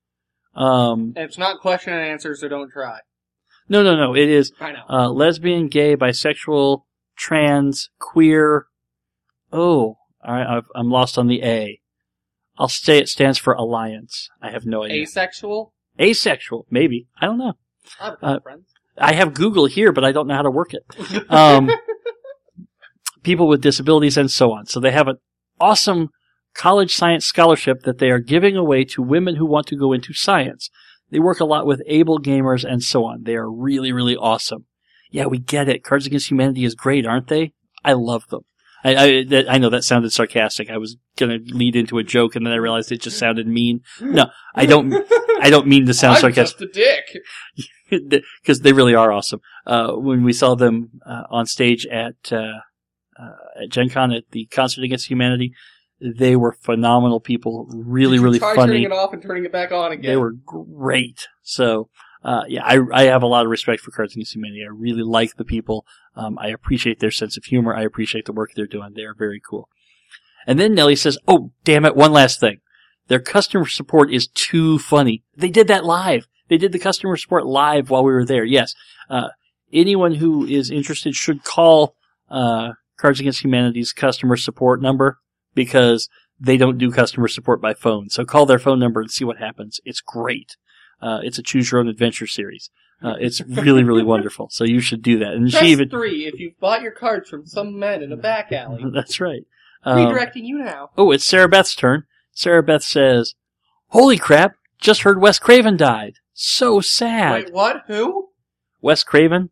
Um. It's not question and answer, so don't try. No, no, no. It is, I know. uh, lesbian, gay, bisexual, trans, queer. Oh, alright, I've, I'm lost on the A. I'll say it stands for alliance. I have no idea. Asexual? Asexual, maybe. I don't know. I have Uh, friends. I have Google here, but I don't know how to work it. Um, people with disabilities and so on. So they have an awesome college science scholarship that they are giving away to women who want to go into science. They work a lot with able gamers and so on. They are really, really awesome. Yeah, we get it. Cards Against Humanity is great, aren't they? I love them. I, I, that, I know that sounded sarcastic. I was gonna lead into a joke and then I realized it just sounded mean. No, I don't, I don't mean to sound I'm sarcastic. just a dick. Because they really are awesome. Uh, when we saw them, uh, on stage at, uh, uh, at Gen Con at the Concert Against Humanity, they were phenomenal people. Really, Did you really try funny. turning it off and turning it back on again? They were great. So, uh, yeah, I, I have a lot of respect for Cards Against Humanity. I really like the people. Um, I appreciate their sense of humor. I appreciate the work they're doing. They are very cool. And then Nelly says, oh, damn it, one last thing. Their customer support is too funny. They did that live. They did the customer support live while we were there. Yes. Uh, anyone who is interested should call, uh, Cards Against Humanity's customer support number because they don't do customer support by phone. So call their phone number and see what happens. It's great. Uh, it's a choose your own adventure series. Uh, it's really, really wonderful. So you should do that. And Press she even, three if you've bought your cards from some men in a back alley. That's right. Um, Redirecting you now. Oh, it's Sarah Beth's turn. Sarah Beth says, holy crap, just heard Wes Craven died. So sad. Wait, what? Who? Wes Craven?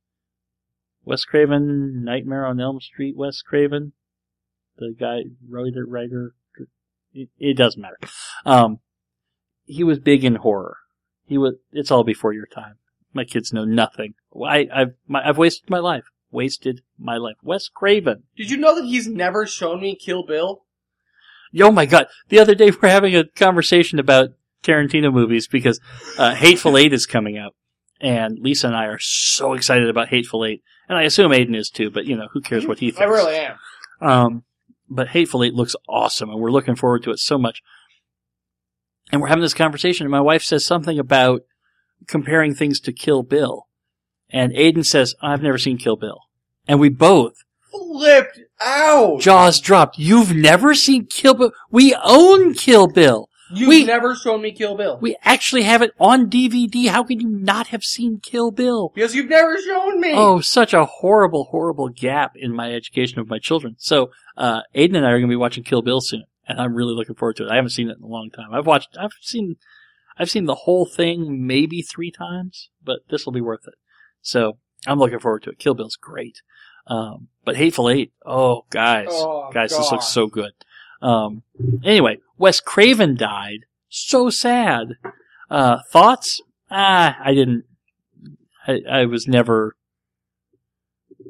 Wes Craven, Nightmare on Elm Street, Wes Craven? The guy, writer, writer, it, it doesn't matter. Um, he was big in horror. He was, it's all before your time. My kids know nothing. I, I've, my, I've wasted my life. Wasted my life. Wes Craven. Did you know that he's never shown me Kill Bill? Oh my god. The other day we're having a conversation about Tarantino movies because, uh, Hateful Eight is coming out. And Lisa and I are so excited about Hateful Eight. And I assume Aiden is too, but you know, who cares what he thinks. I really am. Um, but Hateful Eight looks awesome and we're looking forward to it so much. And we're having this conversation and my wife says something about comparing things to Kill Bill. And Aiden says, I've never seen Kill Bill. And we both flipped out. Jaws dropped. You've never seen Kill Bill? We own Kill Bill. You've we, never shown me Kill Bill. We actually have it on D V D. How can you not have seen Kill Bill? Because you've never shown me. Oh, such a horrible, horrible gap in my education of my children. So, uh, Aiden and I are going to be watching Kill Bill soon. And I'm really looking forward to it. I haven't seen it in a long time. I've watched, I've seen, I've seen the whole thing maybe three times, but this will be worth it. So, I'm looking forward to it. Kill Bill's great. Um, but Hateful Eight, oh, guys, oh, guys, God. this looks so good. Um, anyway, Wes Craven died. So sad. Uh, thoughts? Ah, I didn't, I, I was never,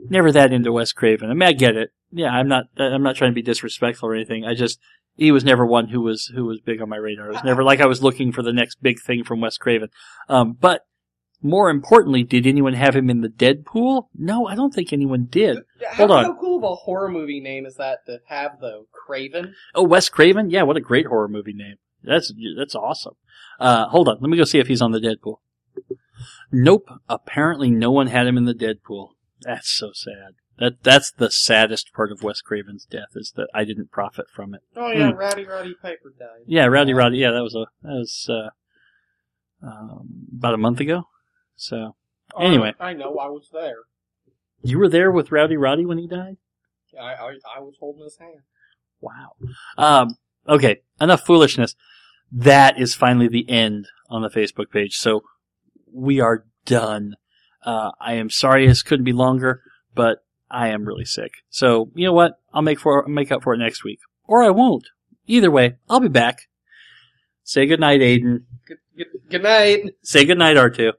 never that into Wes Craven. I mean, I get it. Yeah, I'm not. I'm not trying to be disrespectful or anything. I just he was never one who was who was big on my radar. It was never like I was looking for the next big thing from Wes Craven. Um, but more importantly, did anyone have him in the Deadpool? No, I don't think anyone did. Yeah, Hold how, on. How cool of a horror movie name is that to have, though? Craven? Oh, Wes Craven? Yeah, what a great horror movie name. That's that's awesome. Uh, hold on, let me go see if he's on the Deadpool. Nope, apparently no one had him in the Deadpool. That's so sad. That that's the saddest part of Wes Craven's death is that I didn't profit from it. Oh yeah, hmm. Rowdy Roddy Piper died. Yeah, Rowdy Roddy. Yeah, that was a that was uh, um, about a month ago. So anyway, uh, I know I was there. You were there with Rowdy Roddy when he died? I I, I was holding his hand. Wow. Um. Okay, enough foolishness. That is finally the end on the Facebook page. So we are done. Uh, I am sorry this couldn't be longer, but I am really sick. So, you know what? I'll make for make up for it next week. Or I won't. Either way, I'll be back. Say goodnight, Aiden. Good, good, good night. Say goodnight, R two.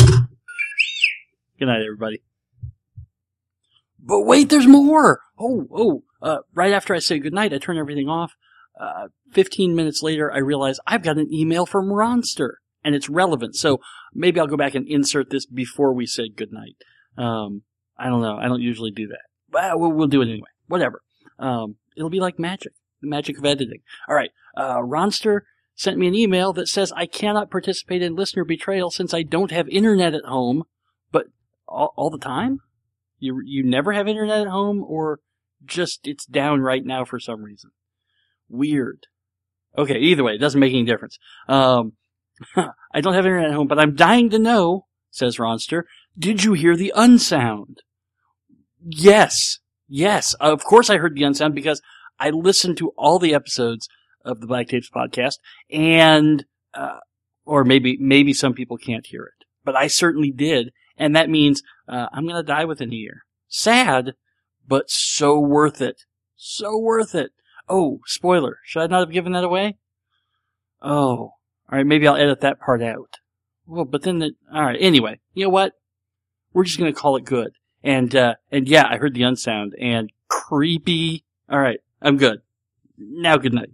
Good night, everybody. But wait, there's more! Oh, oh, uh, right after I say goodnight, I turn everything off. Uh, fifteen minutes later, I realize I've got an email from Ronster, and it's relevant. So maybe I'll go back and insert this before we say goodnight. Um, I don't know. I don't usually do that. But we'll, we'll do it anyway. Whatever. Um, it'll be like magic. The magic of editing. All right. Uh, Ronster sent me an email that says I cannot participate in listener betrayal since I don't have internet at home. But all, all the time? You you never have internet at home, or just it's down right now for some reason? Weird. Okay, either way, it doesn't make any difference. Um, I don't have internet at home, but I'm dying to know, says Ronster, did you hear the unsound? Yes. Yes. Of course I heard the unsound because I listened to all the episodes of the Black Tapes podcast, and, uh, or maybe, maybe some people can't hear it, but I certainly did. And that means, uh, I'm gonna die within a year. Sad, but so worth it. So worth it. Oh, spoiler. Should I not have given that away? Oh. Alright, maybe I'll edit that part out. Well, but then the, alright, anyway. You know what? We're just gonna call it good. And, uh, and yeah, I heard the unsound, and creepy. Alright, I'm good. Now good night.